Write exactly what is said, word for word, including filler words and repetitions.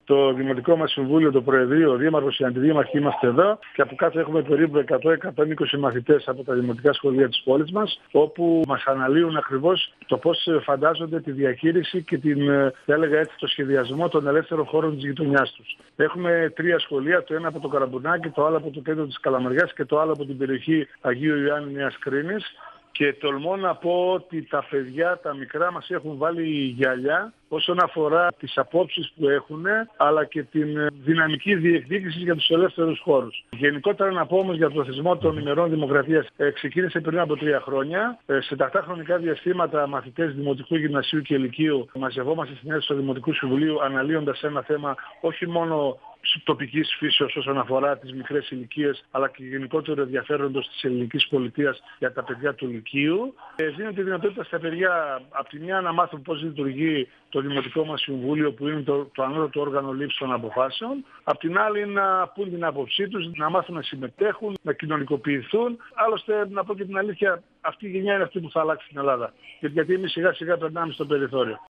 το Δημοτικό μας Συμβούλιο, το Προεδρείο, ο Δήμαρχος, οι Αντιδήμαρχοι είμαστε εδώ και από κάτω έχουμε περίπου εκατό με εκατόν είκοσι μαθητές από τα δημοτικά σχολεία της πόλης μας, όπου μας αναλύουν ακριβώς το πώς φαντάζονται τη διαχείριση και την, θα έλεγα έτσι, το σχεδιασμό των ελεύθερων χώρων της γειτονιάς τους. Έχουμε τρία σχολεία, το ένα από το Καραμπουνάκι, το άλλο από το κέντρο της Καλαμαριάς και το άλλο από την περιοχή Αγίου Ιωάννη Νέας Κρίνης. Και τολμώ να πω ότι τα παιδιά, τα μικρά, μας έχουν βάλει γυαλιά όσον αφορά τις απόψεις που έχουν, αλλά και την δυναμική διεκδίκηση για τους ελεύθερους χώρους. Γενικότερα να πω όμως για το θεσμό των ημερών δημοκρατίας, ε, ξεκίνησε πριν από τρία χρόνια. Ε, σε τακτά χρονικά διαστήματα μαθητές Δημοτικού, Γυμνασίου και Λυκείου μαζευόμαστε στην αίθουσα του Δημοτικού Συμβουλίου αναλύοντας ένα θέμα όχι μόνο τοπικής φύσεως όσον αφορά τις μικρές ηλικίες, αλλά και γενικότερο ενδιαφέροντος της ελληνικής πολιτείας για τα παιδιά του Λυκείου. Ε, δίνει τη δυνατότητα στα παιδιά από τη μια να μάθουν πώς λειτουργεί το Δημοτικό μας Συμβούλιο, που είναι το, το ανώτατο όργανο λήψης των αποφάσεων. Απ' την άλλη να πούν την άποψή τους, να μάθουν να συμμετέχουν, να κοινωνικοποιηθούν. Άλλωστε, να πω και την αλήθεια, αυτή η γενιά είναι αυτή που θα αλλάξει την Ελλάδα. Γιατί εμείς σιγά σιγά περνάμε στο περιθώριο.